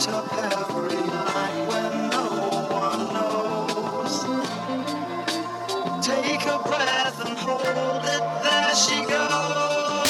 up every night when no one knows. Take a breath and hold it, there she goes.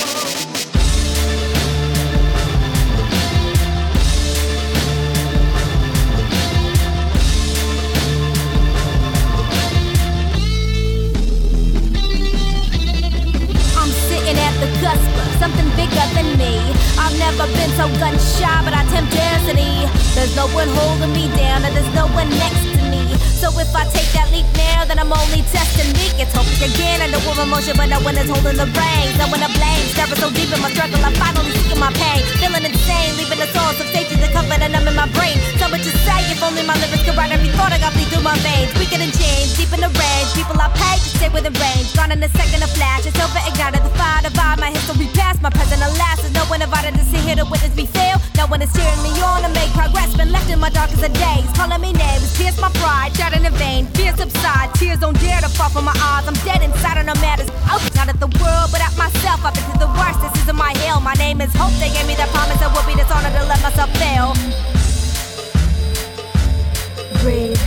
I'm sitting at the cusp of something bigger than me. I've never been so gun shy, but I tempt destiny. There's no one holding me down, and there's no one next to me. So if I take that leap now, then I'm only testing me. It's hope again, I know of emotion, but no one is holding the reins. No one to blame, staring so deep in my struggle, I'm finally seeking my pain. Feeling insane, leaving the source of safety, the comfort, and I'm in my brain. So much to say, if only my lyrics could write every thought I got bleed through my veins. Weaker than change, deep in the range. People I pay to stay within range. Gone in a second, a flash, it's over, ignited the fire, divide my history past, my present, alas. There's no one invited to sit here to witness me fail. No one is cheering me on to make progress. Been left in my darkest of days, calling me names, pierce my pride, shouting in vain. Fear subside, tears don't dare to fall from my eyes. I'm dead inside and I'm mad as out. Not at the world, but at myself. I've been through the worst, this isn't my hell. My name is Hope, they gave me that promise. I would be dishonored to let myself fail. Breathe.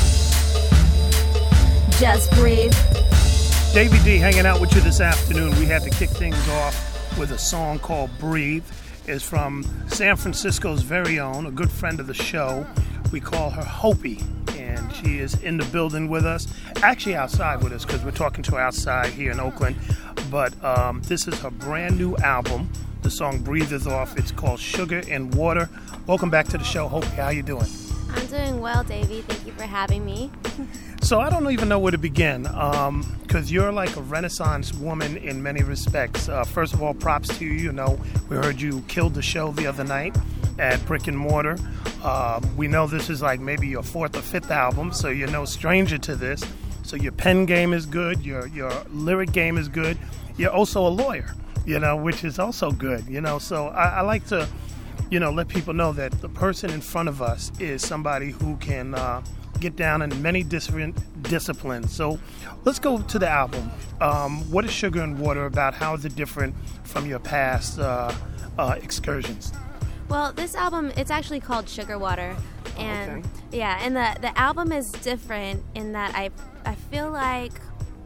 Just breathe. Davey D hanging out with you this afternoon. We had to kick things off with a song called Breathe. It's from San Francisco's very own, a good friend of the show. We call her Hopi, and she is in the building with us. Actually outside with us, because we're talking to her outside here in Oakland. But this is her brand new album. The song Breathe is off. It's called Sugar and Water. Welcome back to the show, Hopi. How you doing? I'm doing well, Davey. Thank you for having me. So I don't even know where to begin, because you're like a Renaissance woman in many respects. First of all, props to you. You know, we heard you killed the show the other night at Brick and Mortar. We know this is like maybe your fourth or fifth album, so you're no stranger to this. So your pen game is good, your lyric game is good. You're also a lawyer, you know, which is also good, you know. So I like to, you know, let people know that the person in front of us is somebody who can get down in many different disciplines. So let's go to the album. What is Sugar and Water about? How is it different from your past excursions? Well, this album, it's actually called Sugar Water. And yeah, and the album is different in that I feel like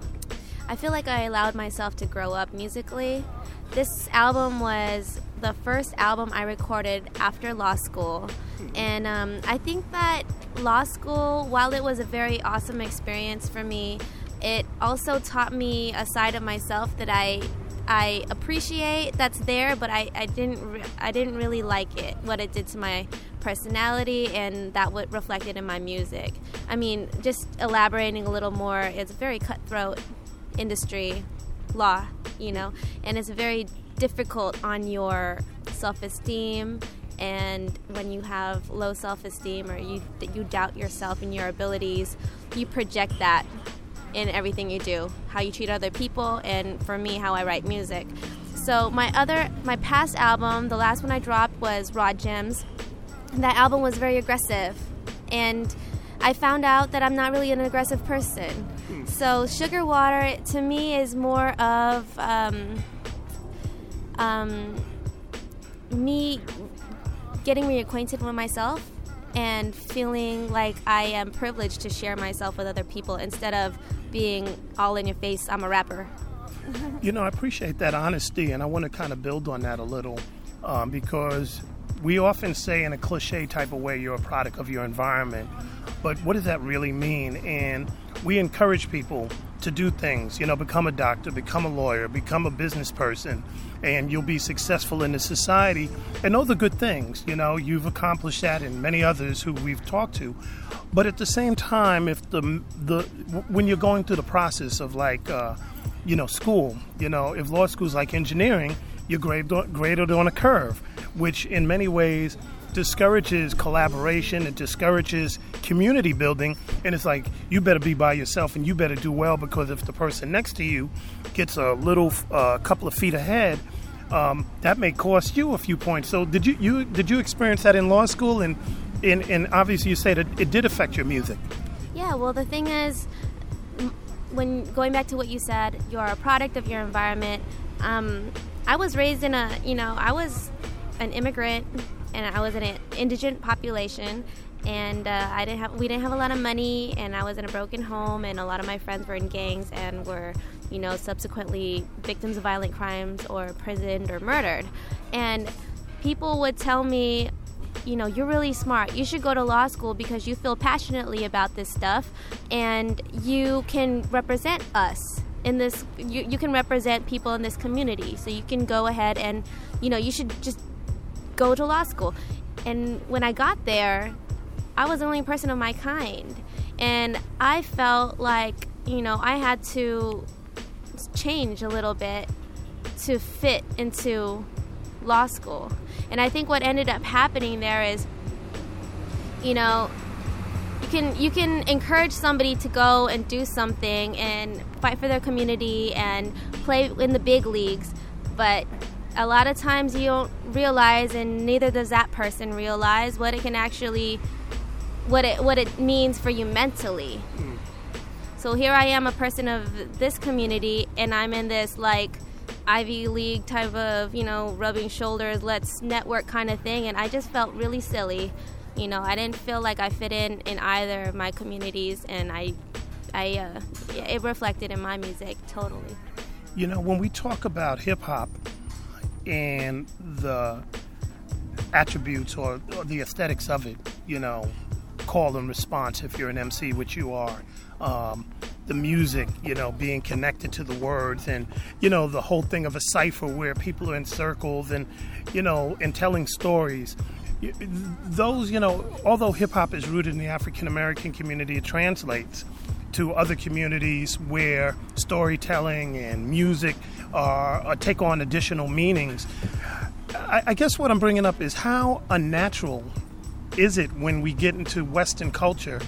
I allowed myself to grow up musically. This album was the first album I recorded after law school. And I think that law school, while it was a very awesome experience for me, it also taught me a side of myself that I appreciate that's there, but I didn't really like it, what it did to my personality, and that what reflected in my music. I mean, just elaborating a little more, it's a very cutthroat industry, law, you know, and it's very difficult on your self-esteem. And when you have low self-esteem or you doubt yourself and your abilities, you project that in everything you do, how you treat other people, and for me, how I write music. So my past album, the last one I dropped was Raw Gems. That album was very aggressive, and I found out that I'm not really an aggressive person. So Sugar Water to me is more of me getting reacquainted with myself and feeling like I am privileged to share myself with other people instead of being all in your face, I'm a rapper. You know, I appreciate that honesty, and I want to kind of build on that a little because we often say in a cliche type of way, you're a product of your environment, but what does that really mean? And we encourage people to do things, you know, become a doctor, become a lawyer, become a business person, and you'll be successful in the society and know the good things. You know, you've accomplished that and many others who we've talked to. But at the same time, if when you're going through the process of like, you know, school, you know, if law school's like engineering, you're graded on a curve, which in many ways discourages collaboration, it discourages community building, and it's like you better be by yourself and you better do well, because if the person next to you gets a little couple of feet ahead, that may cost you a few points. So did you experience that in law school? And obviously you say that it did affect your music. Yeah, well, the thing is, when going back to what you said, you're a product of your environment. I was raised in I was an immigrant, and I was in an indigent population, and we didn't have a lot of money, and I was in a broken home, and a lot of my friends were in gangs and were, subsequently victims of violent crimes or imprisoned or murdered. And people would tell me, you're really smart. You should go to law school because you feel passionately about this stuff, and you can represent us in this. You can represent people in this community. So you can go ahead and, you should just go to law school. And when I got there, I was the only person of my kind, and I felt like, I had to change a little bit to fit into law school. And I think what ended up happening there is, you can encourage somebody to go and do something and fight for their community and play in the big leagues, but a lot of times you don't realize, and neither does that person realize, what it can actually, what it means for you mentally. So here I am, a person of this community, and I'm in this Ivy League type of, rubbing shoulders, let's network kind of thing, and I just felt really silly. I didn't feel like I fit in either of my communities, and it reflected in my music totally. When we talk about hip hop and the attributes or the aesthetics of it, call and response if you're an MC, which you are. The music, being connected to the words, and, the whole thing of a cipher where people are in circles and, and telling stories. Those, although hip-hop is rooted in the African-American community, it translates to other communities where storytelling and music take on additional meanings. I guess what I'm bringing up is how unnatural is it when we get into Western culture,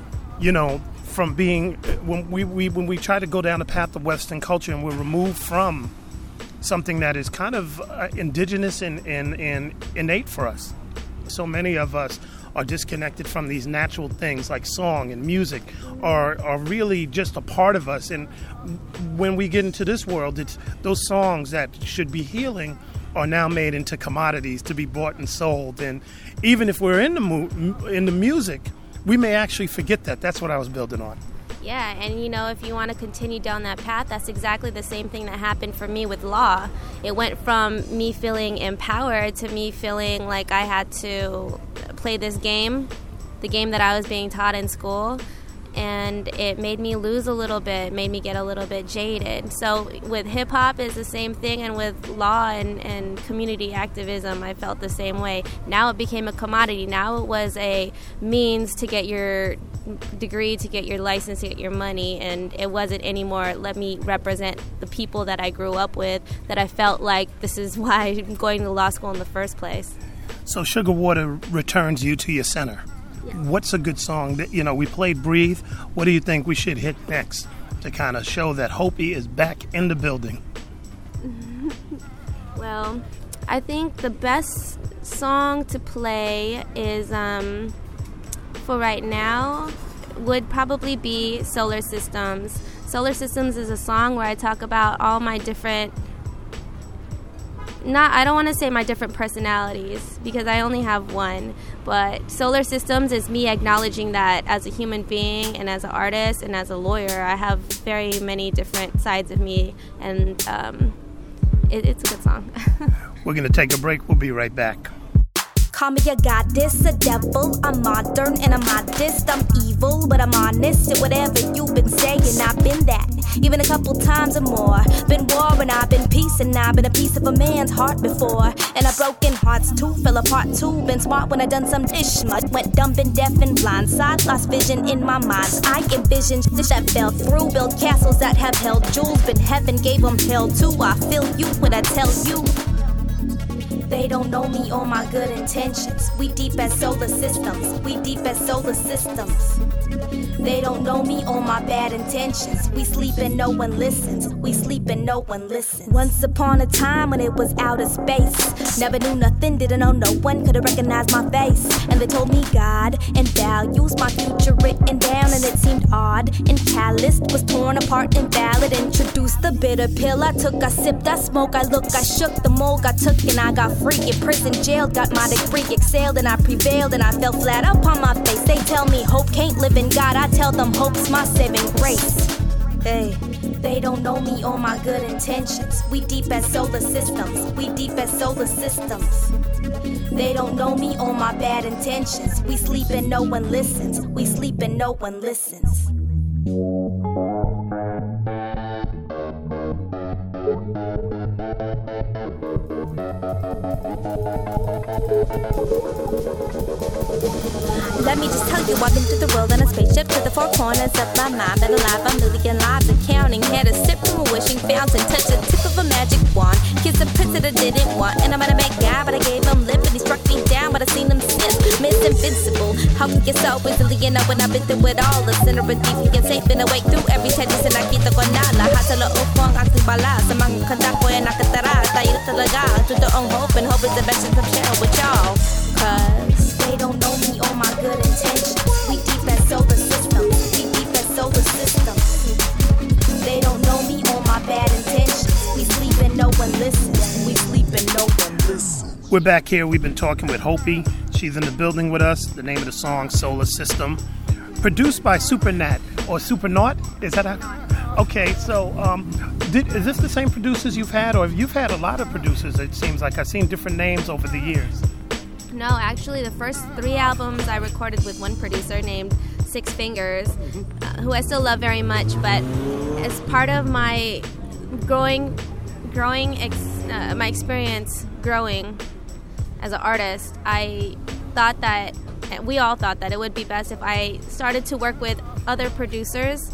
from being, when we try to go down the path of Western culture and we're removed from something that is kind of indigenous and innate for us. So many of us are disconnected from these natural things like song and music are really just a part of us. And when we get into this world, it's those songs that should be healing are now made into commodities to be bought and sold. And even if we're in the music, we may actually forget that. That's what I was building on. Yeah, and if you want to continue down that path, that's exactly the same thing that happened for me with law. It went from me feeling empowered to me feeling like I had to play this game, the game that I was being taught in school, and it made me lose a little bit, made me get a little bit jaded. So with hip-hop is the same thing, and with law and community activism, I felt the same way. Now it became a commodity. Now it was a means to get your degree, to get your license, to get your money, and it wasn't anymore, let me represent the people that I grew up with, that I felt like this is why I'm going to law school in the first place. So Sugar Water returns you to your center. Yeah. What's a good song that, we played Breathe. What do you think we should hit next to kind of show that Hopi is back in the building? Well, I think the best song to play is, for right now, would probably be Solar Systems. Solar Systems is a song where I talk about all my different, I don't want to say my different personalities because I only have one, but Solar Systems is me acknowledging that as a human being and as an artist and as a lawyer, I have very many different sides of me, and it's a good song. We're going to take a break. We'll be right back. Call me a goddess, a devil. I'm modern and I'm modest. I'm evil, but I'm honest. And whatever you've been saying, I've been that. Even a couple times or more. Been war and I've been peace, and I've been a piece of a man's heart before. And I've broken hearts too, fell apart too. Been smart when I done some dish. Went dumb and deaf and blindside. Lost vision in my mind's eye. Envisioned fish that fell through. Built castles that have held jewels. Been heaven gave them hell too. I feel you when I tell you. They don't know me or my good intentions. We deep as solar systems. We deep as solar systems. They don't know me or my bad intentions. We sleep and no one listens. We sleep and no one listens. Once upon a time when it was outer space, never knew nothing, didn't know no one could have recognized my face. And they told me God and values, my future written down, and it seemed odd and calloused, was torn apart, invalid. Introduced the bitter pill I took, I sipped, I smoked, I looked, I shook the mold I took and I got free. In prison, jail, got my degree, excelled and I prevailed and I fell flat upon my face. They tell me hope can't live in God, I tell them hope's my saving grace. Hey, they don't know me or my good intentions. We deep as solar systems, we deep as solar systems. They don't know me or my bad intentions. We sleep and no one listens, we sleep and no one listens. Let me just tell you, I've been through the world on a spaceship to the four corners of my mind. Been alive a million lives and counting. Had a sip from a wishing fountain, touch the tip of a magic wand. Kiss a prince that I didn't want, and I'm gonna make guy, but I gave him lip and he struck me down, but I seen him since. Miss Invincible, how can you so resilient when I've been through it all? The center of deep and safe, been awake through every tennis and nakita ko na lahat sa loob ko ang aking bala. Sa mga kanta ko ay nakatara, tayo talaga ang totoong hope, and hope is the best I'm sharing with y'all. Cause they don't know me or my good intentions. We deep as solar systems, we deep as solar systems. They don't know me or my bad intentions. We sleep and no one listens, we sleep and no one listens. We're back here. We've been talking with Hopi. She's in the building with us. The name of the song, Solar System. Produced by Supernat or Supernaut. Is that okay, so is this the same producers you've had, or you've had a lot of producers? It seems like I've seen different names over the years. No, actually, the first 3 albums I recorded with one producer named Six Fingers, who I still love very much. But as part of my my experience growing as an artist, I thought that, and we all thought that it would be best if I started to work with other producers.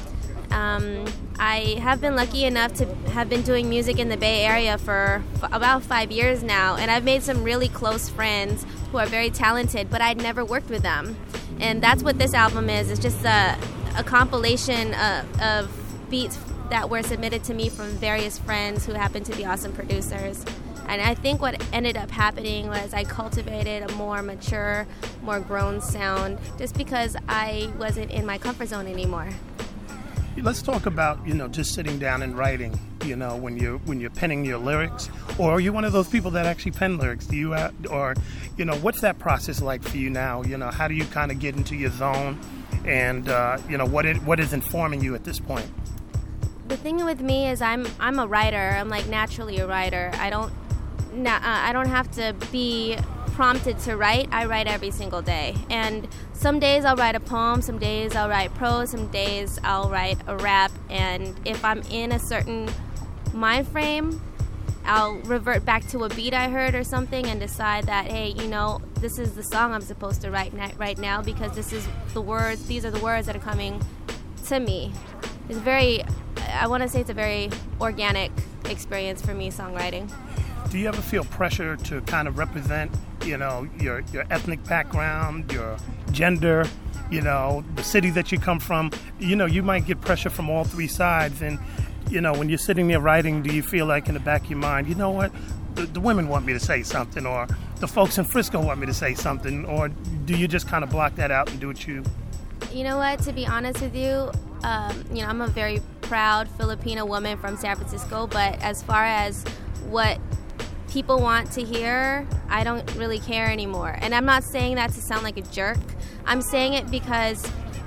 I have been lucky enough to have been doing music in the Bay Area for about 5 years now, and I've made some really close friends who are very talented, but I'd never worked with them. And that's what this album is. It's just a compilation of beats that were submitted to me from various friends who happen to be awesome producers. And I think what ended up happening was I cultivated a more mature, more grown sound just because I wasn't in my comfort zone anymore. Let's talk about, just sitting down and writing, when you're penning your lyrics, or are you one of those people that actually pen lyrics? Do you what's that process like for you now? How do you kind of get into your zone, and what is informing you at this point? The thing with me is I'm a writer. I'm like naturally a writer. I don't have to be prompted to write. I write every single day, and some days I'll write a poem, some days I'll write prose, some days I'll write a rap, and if I'm in a certain mind frame, I'll revert back to a beat I heard or something and decide that, hey, this is the song I'm supposed to write right now because these are the words that are coming to me. It's I want to say it's a very organic experience for me, songwriting. Do you ever feel pressure to kind of represent, your ethnic background, your gender, the city that you come from? You might get pressure from all 3 sides, and when you're sitting there writing, do you feel like in the back of your mind, what, the women want me to say something, or the folks in Frisco want me to say something, or do you just kind of block that out and do what you? You know what? To be honest with you, I'm a very proud Filipino woman from San Francisco, but as far as what people want to hear, I don't really care anymore. And I'm not saying that to sound like a jerk. I'm saying it because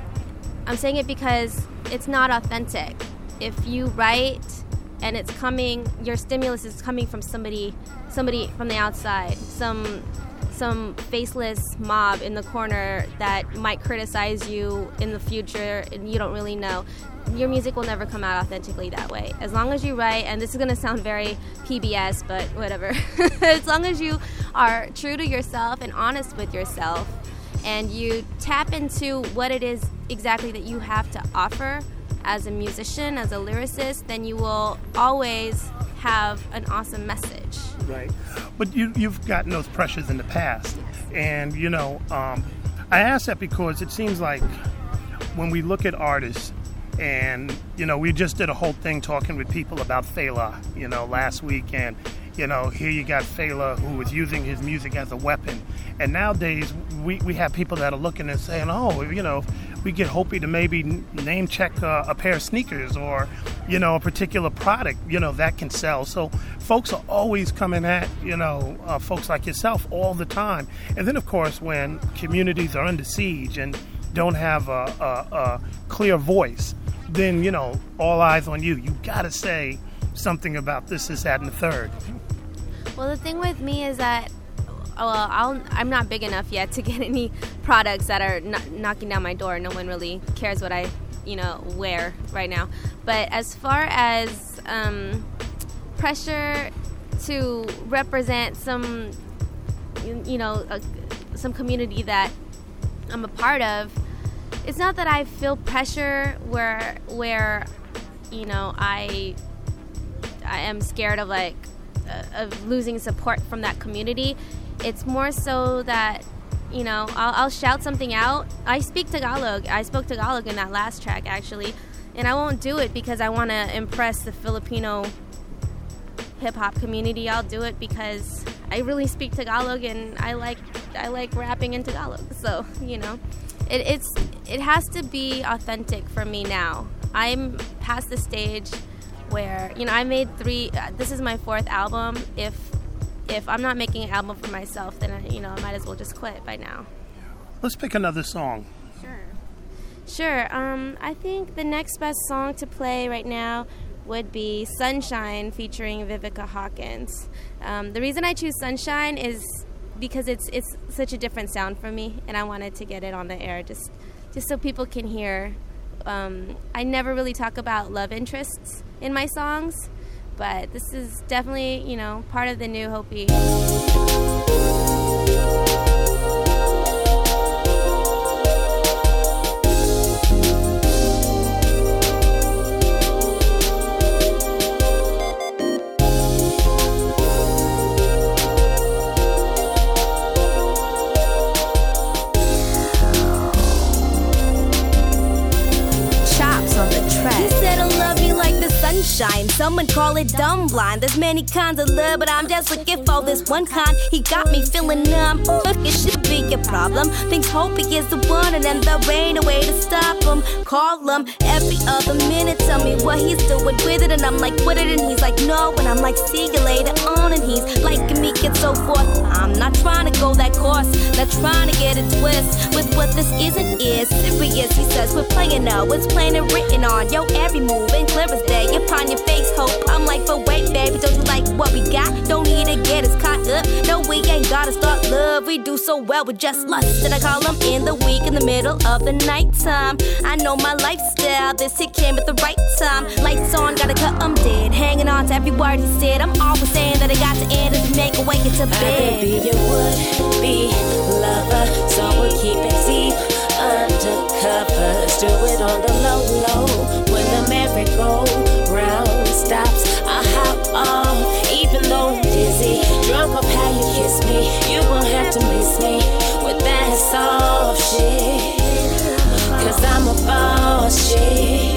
it's not authentic. If you write and it's coming, your stimulus is coming from somebody from the outside, some faceless mob in the corner that might criticize you in the future and you don't really know. Your music will never come out authentically that way. As long as you write, and this is going to sound very PBS, but whatever. As long as you are true to yourself and honest with yourself, and you tap into what it is exactly that you have to offer as a musician, as a lyricist, then you will always have an awesome message. Right. But you've gotten those pressures in the past. And, I ask that because it seems like when we look at artists, and, we just did a whole thing talking with people about Fela, last week. And, here you got Fela, who was using his music as a weapon. And nowadays, we have people that are looking and saying, we get Hopi to maybe name check a pair of sneakers, or, a particular product, that can sell. So folks are always coming at, folks like yourself all the time. And then, of course, when communities are under siege and don't have a clear voice, then, all eyes on you. You got to say something about this, that, and the third. Well, the thing with me is that, I'm not big enough yet to get any products that are knocking down my door. No one really cares what I wear right now. But as far as pressure to represent some some community that I'm a part of, it's not that I feel pressure where I am scared of of losing support from that community. It's more so that I'll shout something out. I speak Tagalog. I spoke Tagalog in that last track, actually. And I won't do it because I want to impress the Filipino hip-hop community. I'll do it because I really speak Tagalog and I like rapping in Tagalog. So, it has to be authentic for me now. I'm past the stage where, I made 3, this is my 4th album. If I'm not making an album for myself, then, I might as well just quit by now. Let's pick another song. Sure. I think the next best song to play right now would be Sunshine featuring Vivica Hawkins. The reason I choose Sunshine is because it's such a different sound for me, and I wanted to get it on the air just so people can hear. I never really talk about love interests in my songs, but this is definitely, part of the new Hopi. Sunshine. Someone call it dumb blind. There's many kinds of love, but I'm just looking for this one kind. He got me feeling numb. Look, it should be a problem. Thinks Hopi is the one, and then there ain't a way to stop him. Call him every other minute. Tell me what he's doing with it, and I'm like, with it, and he's like, no, and I'm like, see you later on, and he's liking me and so forth. I'm not trying to go that course, not trying to get a twist with what this isn't is serious. He says we're playing now, it's plain and written on your every move and clear as day. Upon your face, hope. I'm like, but wait, baby, don't you like what we got? Don't need to get us caught up. No, we ain't gotta start love. We do so well with just lust. And I call him in the week, in the middle of the nighttime. I know my lifestyle. This hit came at the right time. Lights on, gotta cut 'em dead. Hanging on to every word he said. I'm always saying that I got to end it to make a way into bed. I could be your would-be lover, so we'll keep it deep undercover. Do it on the low. When the merry-go-round stops, I hop off, even though I'm dizzy. Drunk off how you kiss me, you won't have to miss me with that soft shit, 'cause I'm a boss chick.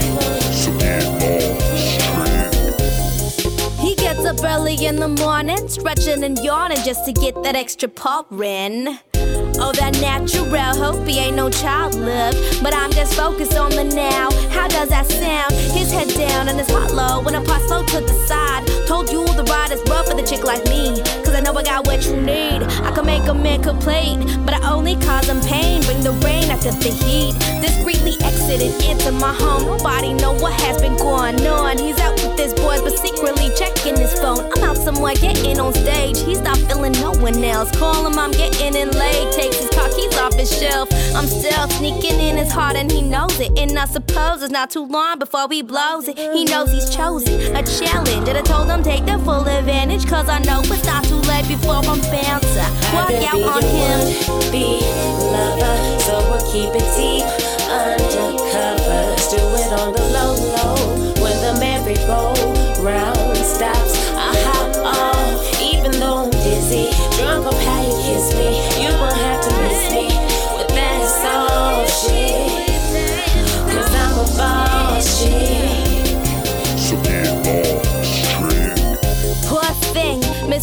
He gets up early in the morning, stretching and yawning just to get that extra pouring. Oh, that natural Hopi ain't no child love, but I'm just focused on the now. How does that sound? His head down and his heart low when I pass slow to the side. Told you the ride is rough for the chick like me, 'cause I know I got what you need. I can make a man complete, but I only cause him pain. Bring the rain after the heat. Discreetly exited into my home. Nobody know what has been going on. He's out with his boys, but secretly checking his phone. I'm out somewhere getting on stage. He's not feeling no one else. Call him, I'm getting in late. Takes his car keys off his shelf. I'm still sneaking in his heart and he knows it. And I suppose it's not too long before he blows it. He knows he's chosen a challenge, and I told him take the full advantage, 'cause I know it's not too late before I'm bound to walk out on him. Be lover, so we'll keep it deep undercover. Do it on the low. When the merry-go-round stops, I hop off, even though I'm dizzy. Drunk off how you kiss me, you won't have to miss me with that soft shit, 'cause I'm a boss chick. Poor thing, Miss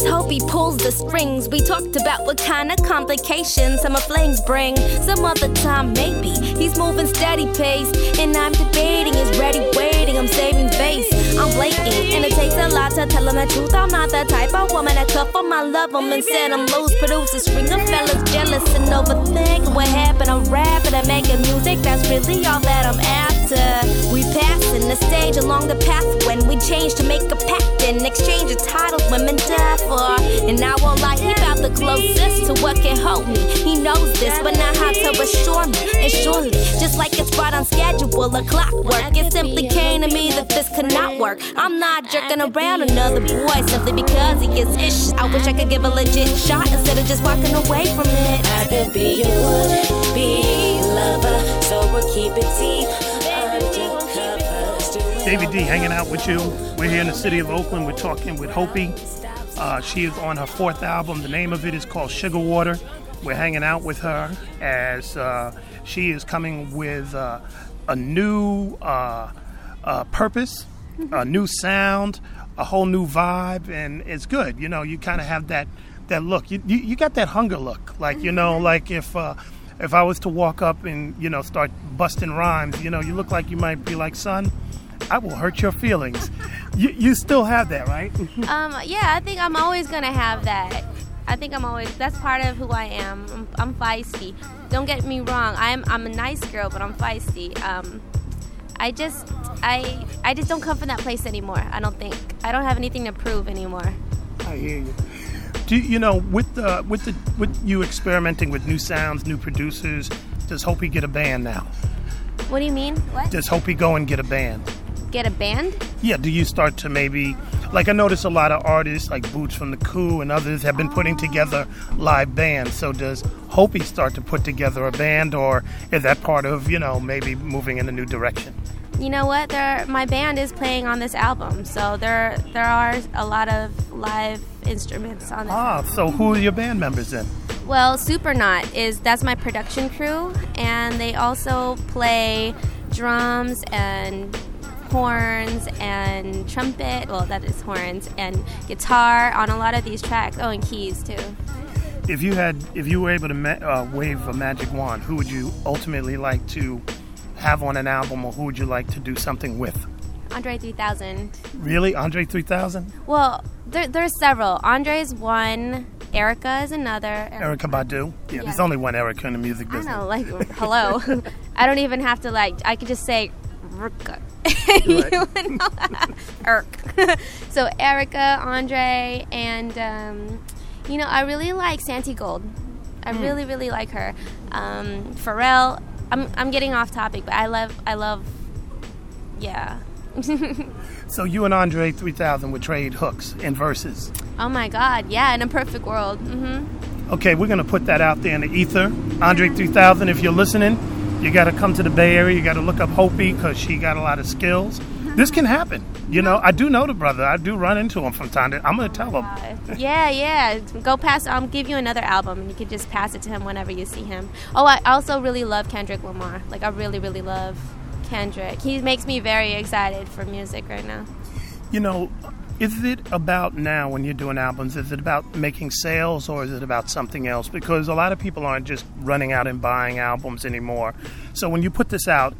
it's hope he pulls the strings. We talked about what kind of complications summer flings bring. Some other time, maybe he's moving steady pace, and I'm debating, is ready waiting. I'm saving face, I'm blatant, and it takes a lot to tell him the truth. I'm not the type of woman that cut for my love him and set him loose. Produce a string of fellas jealous and overthink what happened. I'm rapping and making music, that's really all that I'm after. We passing the stage along the path when we change to make a pact in exchange of titles women die for. And I won't lie, he about the closest to what can hold me. He knows this, but not how to assure me. And surely, just like it's right on schedule, a clockwork, it simply came to me that this could not work. I'm not jerking around another boy simply because he gets ish. I wish I could give a legit shot instead of just walking away from it. I could be your would-be lover, so we'll keep it deep undercover. David D hanging out with you. We're here in the city of Oakland. We're talking with Hopi. She is on her 4th album. The name of it is called Sugar Water. We're hanging out with her as she is coming with a new purpose, a new sound, a whole new vibe, and it's good. You know, you kind of have that look. You got that hunger look. Like, you know, like if I was to walk up and, you know, start busting rhymes, you know, you look like you might be like, son, I will hurt your feelings. You still have that, right? Yeah, I think I'm always gonna have that. I think that's part of who I am. I'm feisty. Don't get me wrong. I'm a nice girl, but I'm feisty. I just don't come from that place anymore. I don't think. I don't have anything to prove anymore. I hear you. Do you know, with you experimenting with new sounds, new producers, does Hopi get a band now? What do you mean? What? Does Hopi go and get a band? Get a band? Yeah, do you start to maybe, like I notice a lot of artists like Boots from the Coup and others have been putting together live bands. So does Hopi start to put together a band, or is that part of, you know, maybe moving in a new direction? You know what? My band is playing on this album, so there are a lot of live instruments on this. So who are your band members then? Well, Supernaut that's my production crew, and they also play drums and horns and trumpet. Well, that is horns and guitar on a lot of these tracks. Oh, and keys too. If you were able to wave a magic wand, who would you ultimately like to have on an album, or who would you like to do something with? Andre 3000. Really? Andre 3000? Well, there's several. Andre's one. Erykah is another. Erykah Badu? Yeah, there's only one Erykah in the music business. I know, like, hello. I don't even have to, like, I could just say Erykah. Erk. So Erykah, Andre, and, you know, I really like Santi Gold. I really, really like her. Pharrell. I'm getting off topic, but I love, yeah. So you and Andre 3000 would trade hooks and verses. Oh my God, yeah, in a perfect world. Mm-hmm. Okay, we're gonna put that out there in the ether. Andre 3000, if you're listening, you gotta come to the Bay Area. You gotta look up Hopi because she got a lot of skills. This can happen. You know, I do know the brother. I do run into him from time to time. I'm gonna tell him. Yeah. Go pass. I'll give you another album, and you can just pass it to him whenever you see him. Oh, I also really love Kendrick Lamar. Like, I really, really love Kendrick. He makes me very excited for music right now. You know, is it about now when you're doing albums, is it about making sales, or is it about something else? Because a lot of people aren't just running out and buying albums anymore. So when you put this out,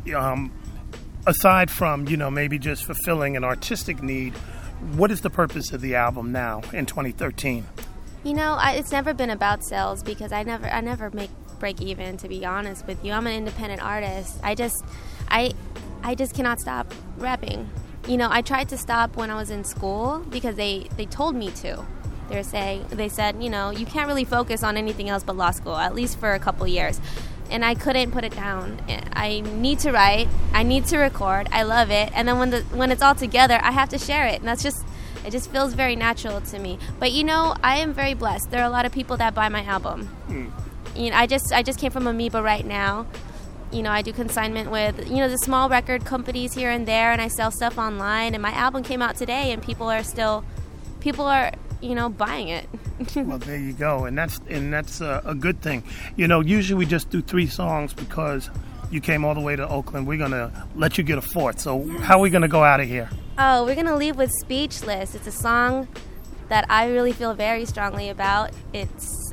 aside from, you know, maybe just fulfilling an artistic need, what is the purpose of the album now in 2013? You know, it's never been about sales because I never break even, to be honest with you. I'm an independent artist. I just cannot stop rapping. You know, I tried to stop when I was in school because they told me to. They said, you know, you can't really focus on anything else but law school, at least for a couple years. And I couldn't put it down. I need to write. I need to record. I love it. And then when it's all together, I have to share it. And it just feels very natural to me. But, you know, I am very blessed. There are a lot of people that buy my album. You know, I just came from Amoeba right now. You know, I do consignment with, you know, the small record companies here and there, and I sell stuff online. And my album came out today, and people are, you know, buying it. Well, there you go, and that's a good thing. You know, usually we just do 3 songs because you came all the way to Oakland. We're gonna let you get a 4th. So how are we gonna go out of here? Oh, we're gonna leave with Speechless. It's a song that I really feel very strongly about. It's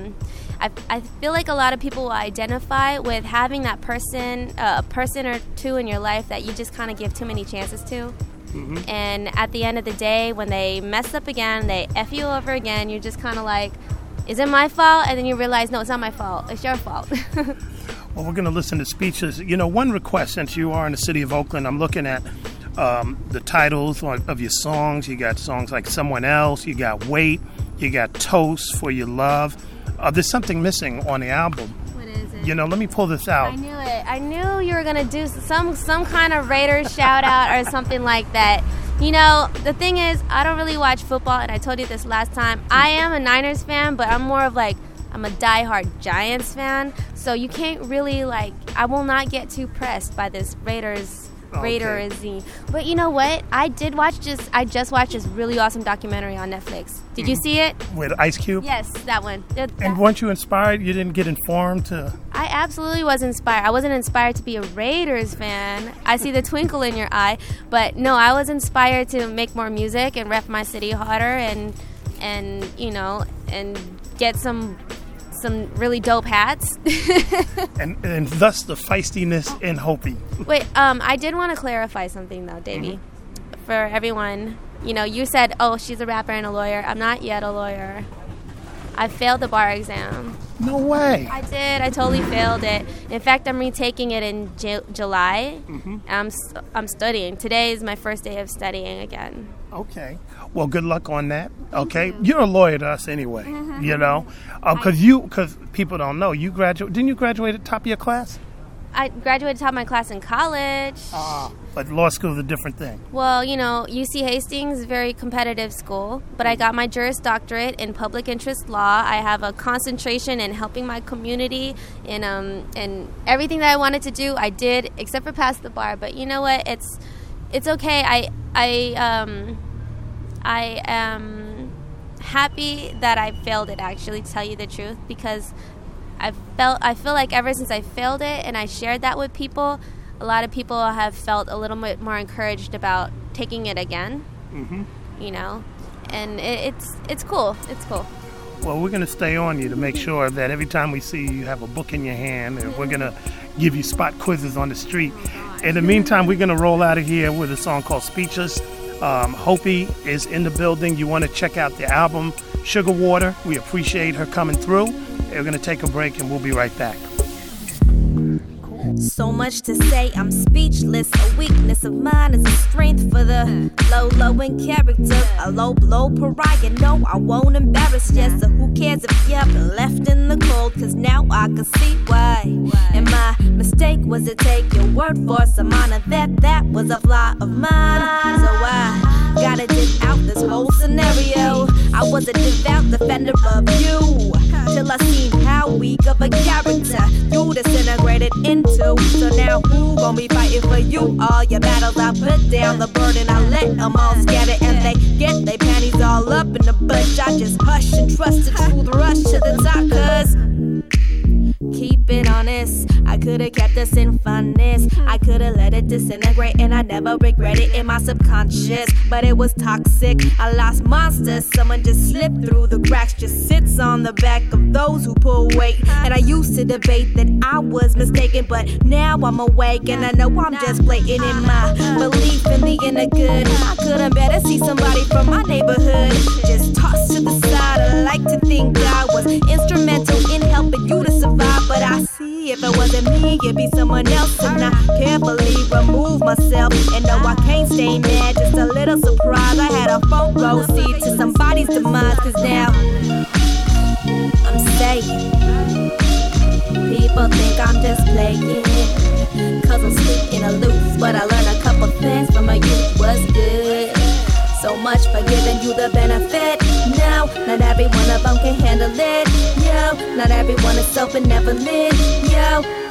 I feel like a lot of people will identify with having that person, a person or two in your life that you just kind of give too many chances to. Mm-hmm. And at the end of the day, when they mess up again, they F you over again, you're just kind of like, is it my fault? And then you realize, no, it's not my fault. It's your fault. Well, we're going to listen to Speechless. You know, one request, since you are in the city of Oakland, I'm looking at the titles of your songs. You got songs like Someone Else, you got Wait, you got Toast for Your Love. There's something missing on the album. What is it? You know, let me pull this out. I knew it. I knew you were going to do some kind of Raiders shout out or something like that. You know, the thing is, I don't really watch football, and I told you this last time. I am a Niners fan, but I'm more of like, I'm a diehard Giants fan. So you can't really, like, I will not get too pressed by this Raidersy. But you know what? I just watched this really awesome documentary on Netflix. Did you see it? With Ice Cube? Yes, that one. And weren't you inspired? You didn't get informed to... I absolutely was inspired. I wasn't inspired to be a Raiders fan. I see the twinkle in your eye. But no, I was inspired to make more music and rep my city harder and you know, and get some really dope hats. and thus the feistiness in Hopi. Wait, I did want to clarify something though, Davey. Mm-hmm. For everyone, you know, you said, oh, she's a rapper and a lawyer. I'm not yet a lawyer. I failed the bar exam. No way. I did. I totally failed it. In fact, I'm retaking it in July. Mm-hmm. I'm studying. Today is my first day of studying again. Okay. Well, good luck on that. Okay. Mm-hmm. You're a lawyer to us anyway, you know, because people don't know. Didn't you graduate at the top of your class? I graduated top of my class in college. But law school is a different thing. Well, you know, UC Hastings is a very competitive school, but I got my Juris Doctorate in public interest law. I have a concentration in helping my community, and everything that I wanted to do, I did, except for pass the bar. But you know what? It's okay. I am happy that I failed it, actually, to tell you the truth, because I feel like ever since I failed it and I shared that with people, a lot of people have felt a little bit more encouraged about taking it again. Mm-hmm. You know, and it's cool. It's cool. Well, we're going to stay on you to make sure that every time we see you have a book in your hand, and we're going to give you spot quizzes on the street. In the meantime, we're going to roll out of here with a song called Speechless. Hopi is in the building. You want to check out the album Sugar Water. We appreciate her coming through. We're going to take a break and we'll be right back. So much to say, I'm speechless. A weakness of mine is a strength for the low in character. A low blow pariah. No, I won't embarrass you. So who cares if you've been left in the cold? Cause now I can see why. And my mistake was to take your word for some honor. That was a flaw of mine. So I gotta dig out this whole scenario. I was a devout defender of you, till I seen how weak of a character you disintegrated into. So now who gon' be fighting for you? All your battles I put down, the burden I let them all scatter, and they get their panties all up in the bush. I just hush and trust the truth, rush to the top, cause keep it honest, I could've kept this in funness. I could've let it disintegrate and I never regret it in my subconscious. But it was toxic, I lost monsters. Someone just slipped through the cracks, just sits on the back of those who pull weight. And I used to debate that I was mistaken, but now I'm awake and I know I'm just blatant in my belief in the inner good. I couldn't better see somebody from my neighborhood just tossed to the side. I like to think I was instrumental in helping you to survive, but I see if it wasn't me, it'd be someone else. And I carefully remove myself, and no, I can't stay mad, just a little surprised. I had a phone row seat to somebody's demise, cause now I'm saying people think I'm just playing, cause I'm slick and loose. But I learned a couple things from my youth was good. So much for giving you the benefit. No, not every one of them can handle it. Yo, not everyone is so benevolent. Yo,